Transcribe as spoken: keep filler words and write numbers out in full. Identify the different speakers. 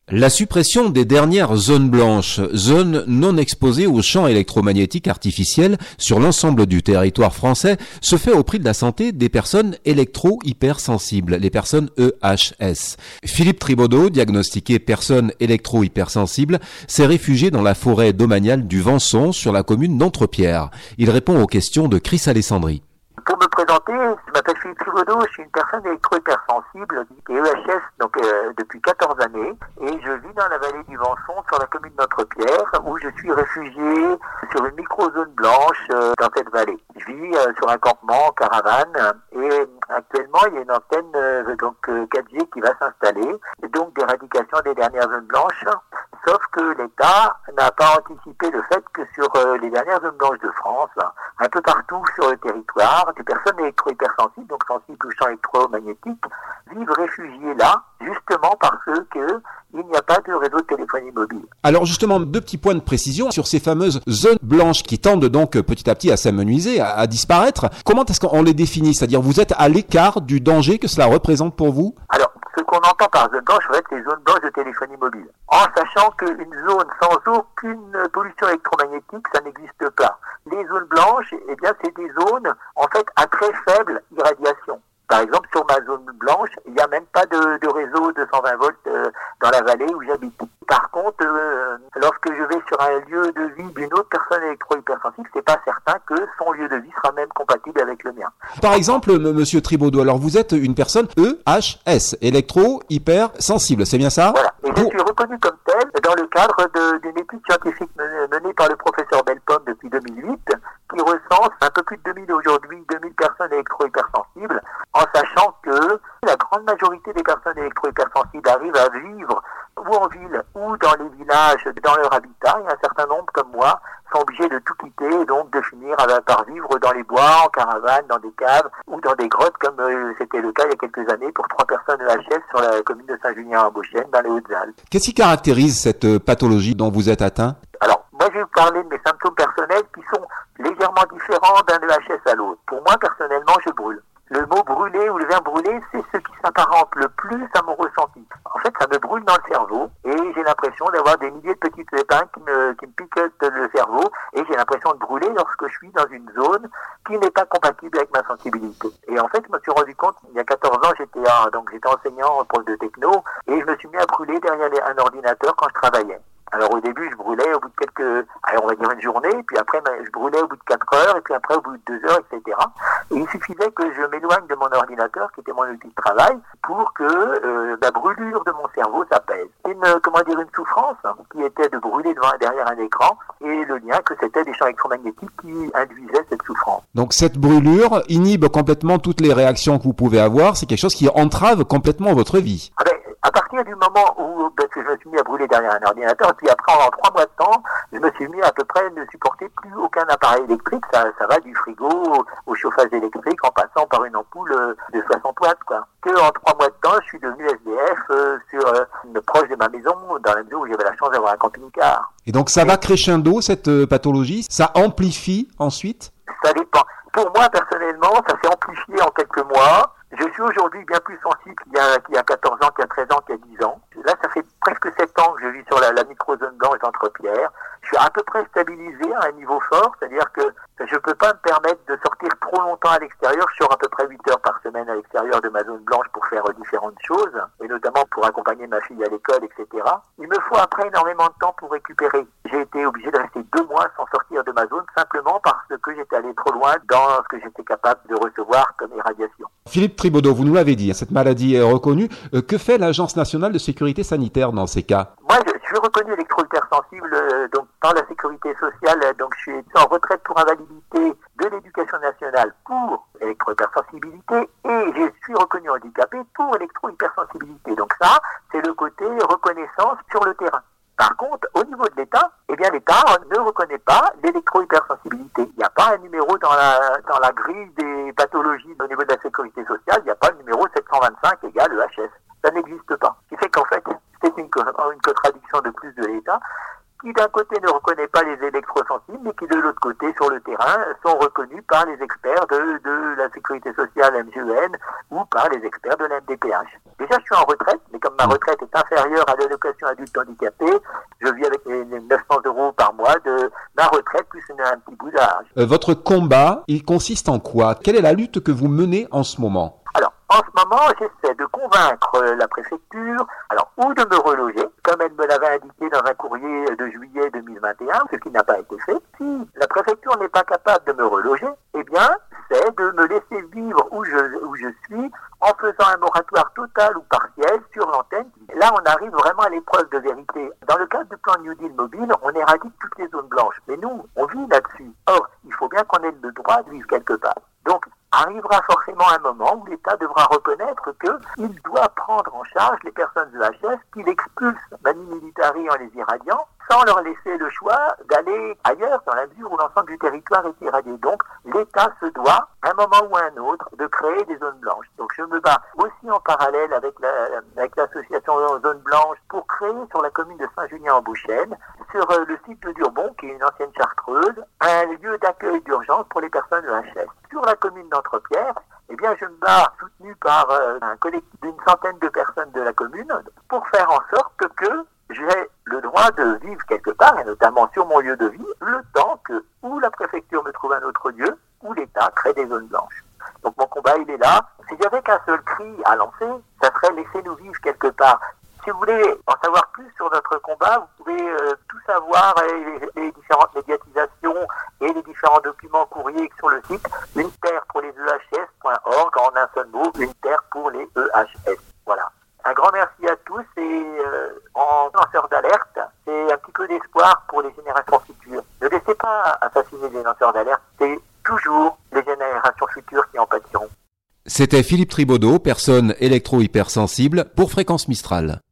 Speaker 1: La suppression des dernières zones blanches, zones non exposées aux champs électromagnétiques artificiels sur l'ensemble du territoire français, se fait au prix de la santé des personnes électro-hypersensibles, les personnes E H S. Philippe Tribaudot, diagnostiqué personne électro-hypersensible, s'est réfugié dans la forêt domaniale du Venson sur la commune d'Entrepierre. Il répond aux questions de Chris Alessandri.
Speaker 2: Pour me présenter, je m'appelle Philippe Tribaudot, je suis une personne électro-hypersensible et E H S donc, euh, depuis quatorze années et je vis dans la vallée du Venson sur la commune d'Entrepierre où je suis réfugié sur une micro-zone blanche euh, dans cette vallée. Je vis euh, sur un campement en caravane et actuellement il y a une antenne euh, donc euh, quatre G qui va s'installer et donc d'éradication des dernières zones blanches, sauf que l'État n'a pas anticipé le fait que sur euh, les dernières zones blanches de France, un peu partout sur le territoire, des personnes électro-hypersensibles, donc sensibles aux champs électromagnétiques, vivent réfugiées là, justement parce que il n'y a pas de réseau de téléphonie mobile.
Speaker 1: Alors justement, deux petits points de précision sur ces fameuses zones blanches qui tendent donc petit à petit à s'amenuiser, à, à disparaître. Comment est-ce qu'on les définit? C'est-à-dire, vous êtes à l'écart du danger que cela représente pour vous?
Speaker 2: Alors, ce qu'on entend par zone blanche, va être les zones blanches de téléphonie mobile. En sachant qu'une zone sans aucune pollution électromagnétique, ça n'existe pas. Les zones blanches, eh bien, c'est des zones, en fait, à très faible irradiation. Par exemple, sur ma zone blanche, il n'y a même pas de, de réseau de cent vingt volts euh, dans la vallée où j'habite. Par contre, euh, lorsque je vais sur un lieu de vie d'une autre personne électro-hypersensible, c'est pas certain que son lieu de vie sera même compatible avec le mien.
Speaker 1: Par exemple, m- monsieur Tribaudot, alors vous êtes une personne E H S, électro-hypersensible, c'est bien ça?
Speaker 2: Voilà. Et je suis reconnu comme tel dans le cadre de, d'une étude scientifique menée par le professeur Bellepomme depuis deux mille huit, qui recense un peu plus de deux mille aujourd'hui, deux mille personnes électro-hypersensibles, en sachant que la grande majorité des personnes électro-hypersensibles arrivent à vivre ou en ville ou dans les villages, dans leur habitat, et un certain nombre comme moi sont obligés de tout quitter et donc de finir par vivre dans les bois, en caravane, dans des caves ou dans des grottes comme euh, c'était le cas il y a quelques années pour trois personnes E H S sur la commune de Saint-Julien-en-Beauchêne dans les Hautes-Alpes.
Speaker 1: Qu'est-ce qui caractérise cette pathologie dont vous êtes atteint?
Speaker 2: Alors, moi je vais vous parler de mes symptômes personnels qui sont légèrement différents d'un E H S à l'autre. Pour moi, personnellement, je brûle. Le mot brûler ou le verbe brûler, c'est ce qui s'apparente le plus à mon ressenti. En fait, ça me brûle dans le cerveau et j'ai l'impression d'avoir des milliers de petites épingles qui me, qui me piquent le cerveau et j'ai l'impression de brûler lorsque je suis dans une zone qui n'est pas compatible avec ma sensibilité. Et en fait, je me suis rendu compte, il y a quatorze ans, j'étais, un, donc j'étais enseignant prof de techno et je me suis mis à brûler derrière les, un ordinateur quand je travaillais. Alors au début, je brûlais au bout de quelques, alors on va dire une journée, puis après je brûlais au bout de quatre heures, et puis après au bout de deux heures, et cetera. Et il suffisait que je m'éloigne de mon ordinateur, qui était mon outil de travail, pour que euh, la brûlure de mon cerveau s'apaise. Une, comment dire, une souffrance hein, qui était de brûler devant, derrière un écran, et le lien que c'était des champs électromagnétiques qui induisaient cette souffrance.
Speaker 1: Donc cette brûlure inhibe complètement toutes les réactions que vous pouvez avoir, c'est quelque chose qui entrave complètement votre vie.
Speaker 2: Ah ben, à partir du moment où parce que je me suis mis à brûler derrière un ordinateur, et puis après en trois mois de temps, je me suis mis à peu près ne supporter plus aucun appareil électrique. Ça, ça va du frigo au, au chauffage électrique en passant par une ampoule de soixante watts, quoi. Que en trois mois de temps, je suis devenu S D F euh, sur euh, une proche de ma maison, dans la mesure où j'avais la chance d'avoir un camping-car.
Speaker 1: Et donc ça va crescendo cette euh, pathologie, ça amplifie ensuite?
Speaker 2: Ça dépend. Pour moi personnellement, ça s'est amplifié en quelques mois. Je suis aujourd'hui bien plus sensible qu'il y a, qu'il y a quatorze ans, qu'il y a treize ans, qu'il y a dix ans. Là, ça fait presque sept ans que je vis sur la, la micro-zone blanche d'Entrepierre. Je suis à peu près stabilisé à un niveau fort, c'est-à-dire que je ne peux pas me permettre de sortir trop longtemps à l'extérieur. Je sors à peu près huit heures par semaine à l'extérieur de ma zone blanche pour faire différentes choses, et notamment pour accompagner ma fille à l'école, et cetera. Il me faut après énormément de temps pour récupérer. J'ai été obligé de rester deux mois sans sortir de ma zone, simplement parce que j'étais allé trop loin dans ce que j'étais capable de recevoir comme irradiation.
Speaker 1: Philippe Tribaudot, vous nous l'avez dit, cette maladie est reconnue. Euh, que fait l'Agence nationale de sécurité sanitaire dans ces cas?
Speaker 2: Moi, je, je suis reconnu électro-hypersensible euh, donc par la sécurité sociale. Donc, je suis en retraite pour invalidité de l'éducation nationale pour électro-hypersensibilité et je suis reconnu handicapé pour électro-hypersensibilité. Donc ça, c'est le côté reconnaissance sur le terrain. Par contre, au niveau de l'État, eh bien l'État ne reconnaît pas l'électro-hypersensibilité. Il n'y a pas un numéro dans la dans la grille des pathologies au niveau de la sécurité sociale, il n'y a pas le numéro sept cent vingt-cinq égale E H S. Ça n'existe pas. Ce qui fait qu'en fait, c'est une, une contradiction de plus de l'État qui d'un côté ne reconnaît pas les électrosensibles, mais qui de l'autre côté, sur le terrain, sont reconnus par les experts de, de la Sécurité sociale M G E N ou par les experts de la M D P H. Déjà, je suis en retraite, mais comme ma retraite est inférieure à l'allocation adulte handicapé, je vis avec les neuf cents euros par mois de ma retraite plus une, un petit bout d'âge.
Speaker 1: Euh, votre combat, il consiste en quoi? Quelle est la lutte que vous menez en ce moment?
Speaker 2: Alors, en ce moment, j'essaie de convaincre la préfecture, alors, ou de me reloger, comme elle me l'avait indiqué dans un courrier de juillet deux mille vingt et un, ce qui n'a pas été fait. Si la préfecture n'est pas capable de me reloger, eh bien, c'est de me laisser vivre où je, où je suis, en faisant un moratoire total ou partiel sur l'antenne. Là, on arrive vraiment à l'épreuve de vérité. Dans le cadre du plan New Deal mobile, on éradique toutes les zones blanches. Mais nous, on vit là-dessus. Or, il faut bien qu'on ait le droit de vivre quelque part. Donc, arrivera forcément un moment où l'État devra reconnaître qu'il doit prendre en charge les personnes E H S qu'il expulse manu militari en les irradiant, sans leur laisser le choix d'aller ailleurs dans la mesure où l'ensemble du territoire est irradié. Donc, l'État se doit, à un moment ou à un autre, de créer des zones blanches. Donc, je me bats aussi en parallèle avec la, avec l'association Zone Blanche pour créer sur la commune de Saint-Julien-en-Bouchène, sur euh, le site de Durbon, qui est une ancienne chartreuse, un lieu d'accueil d'urgence pour les personnes E H S. Sur la commune d'Entrepierre, eh bien, je me bats, soutenu par euh, un collectif d'une centaine de personnes de la commune, pour faire en sorte que j'ai le droit de vivre quelque part, et notamment sur mon lieu de vie, le temps que ou la préfecture me trouve un autre lieu, ou l'État crée des zones blanches. Donc mon combat, il est là. Si j'avais qu'un seul cri à lancer, ça serait laissez-nous vivre quelque part. Si vous voulez en savoir plus sur notre combat, vous pouvez euh, tout savoir, et les, les différentes médiatisations et les différents documents courriers sur le site une terre pour les E H S point org, en un seul mot, une terre pour les E H S. Voilà. Un grand merci à tous et euh, en lanceur d'alerte, c'est un petit peu d'espoir pour les générations futures. Ne laissez pas assassiner les lanceurs d'alerte, c'est toujours les générations futures qui en pâtiront.
Speaker 1: C'était Philippe Tribaudot, personne électro-hypersensible pour Fréquence Mistral.